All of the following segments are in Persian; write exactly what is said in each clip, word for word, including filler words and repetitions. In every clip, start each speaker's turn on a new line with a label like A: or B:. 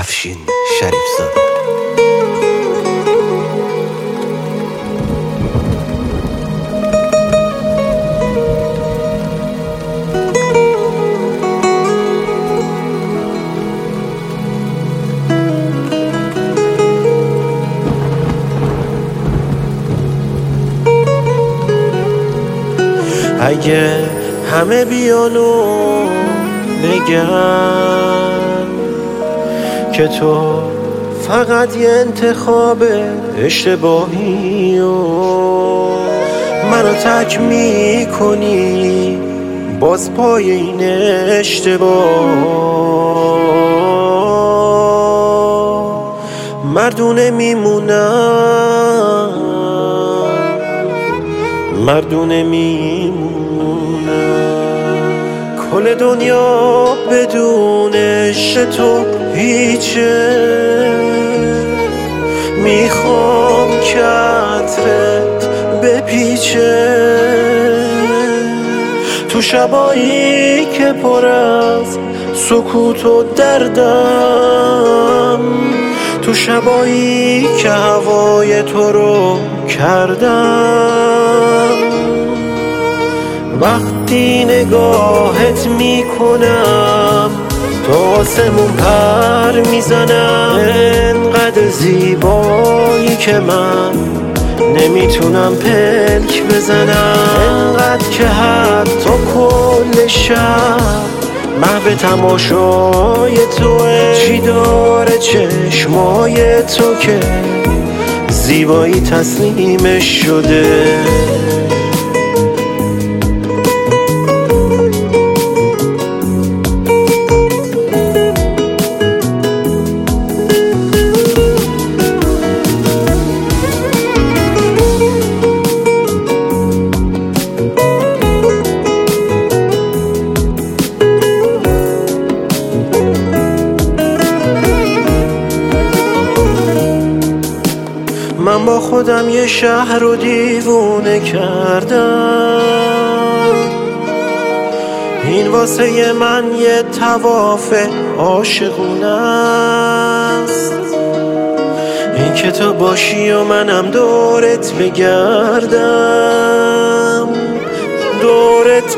A: افشین شریفزاده.
B: اگه همه بیانو بگن که تو فقط یه انتخاب اشتباهی و منو تک میکنی باز پای این اشتباه، مردونه میمونم مردونه میمونم کل دنیا بدون عشق تو هیچه. میخوام که عطرت بپیچه تو شبایی که پر از سکوت و دردم، تو شبایی که هوای تو رو کردم. وقتی نگاهت میکنم تو آسمون پر میزنم، انقدر زیبایی که من نمیتونم پلک بزنم، انقدر که حتی کل شب محو تماشای توه. چی داره چشمای تو که زیبایی تسلیمش شده؟ من با خودم یه شهر رو دیوونه کردم، این واسه من یه طواف عاشقونه است. این که تو باشی و منم دورت بگردم دورت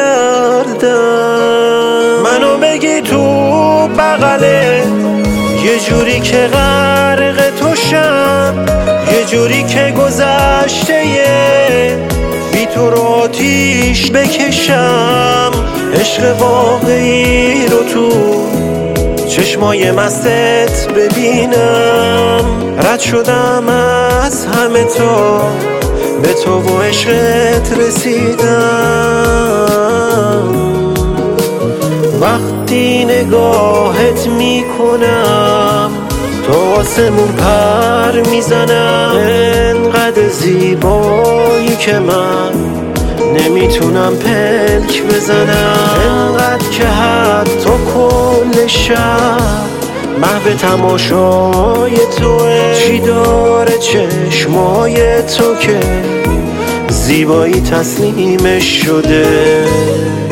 B: بگردم، منو بگی تو بغلت یه جوری که غرق تو شم، یه جوری که گذشته بی تو رو آتیش بکشم. عشق واقعی رو تو چشمای مستت ببینم، رد شدم از همه تا به تو و عشقت رسیدم. وقتی نگاهت میکنم تو آسمون پر میزنم، انقدر زیبایی که من نمیتونم پلک بزنم، انقدر که حتی کل شب محو تماشای توه. چی داره چشمای تو که زیبایی تسلیمش شده؟